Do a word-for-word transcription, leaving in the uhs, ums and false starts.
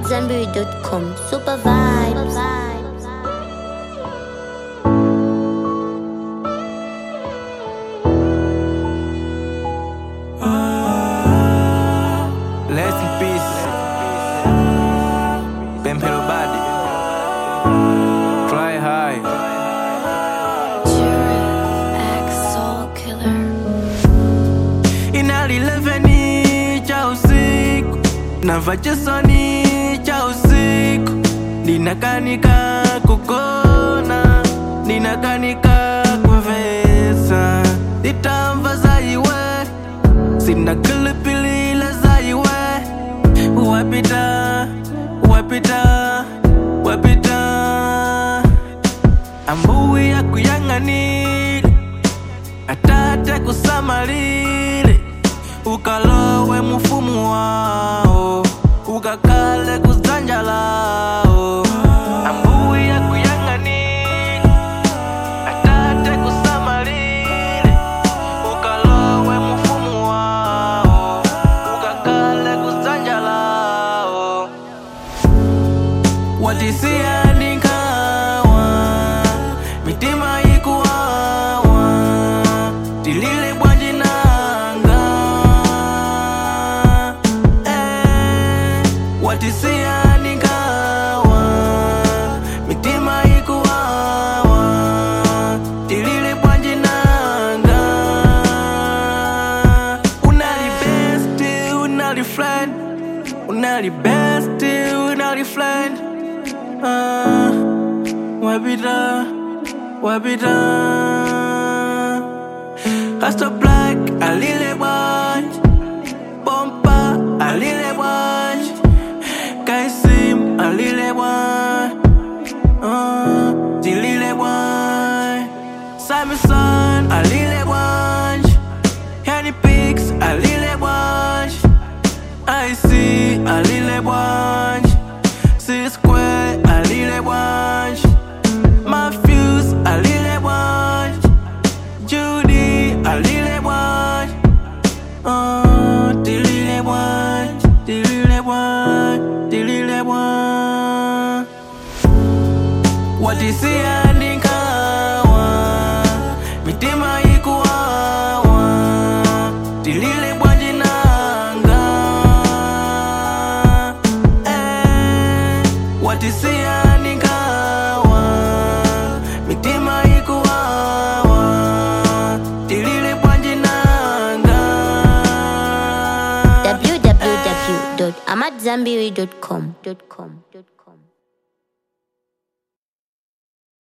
zanberry dot com. Super vibes. Rest in peace, Pempero Body, Fly High. Inalileveni cha usiku, navachesoni cha usiku, ninakanika kukona, ninakanika kuvesa, nitamva za iwe, sina kilipili la za iwe. Wapita, wapita, wapita, ambuwi ya kuyanganile, atate kusamalile, ukalowe mufumu wao, ukakale kuzanjalao. Ambuwi ya kuyanganile, atate kusamalile, ukalowe mufumu wao, ukakale kuzanjalao. Watisia nikawa, mitima ikuwawa, tilile bwanji nanga. Eh, watisia nikawa, mitima ikuwawa, tilile bwanji nanga. Unali best, unali friend, unali best, unali friend. Ah, wapita, wapita. Hasta Black, alile bunch. Pompa, alile bunch. Kaisim, alile bunch. Ah, dilile bunch. Samson, alile bunch. Henny Pigs, alile bunch. I see, alile bunch. Six Square, alile bunch. Matthews, alile bunch. Judy, alile bunch. Oh, dilile bunch, dilile bunch, dilile bunch. Watisia nikawa, mitima ikuwawa, dilile bwanji nanga. Eh, watisia nikawa, mitima ikuwawa, dilile bwanji nanga. w w w dot amadzambiri dot com.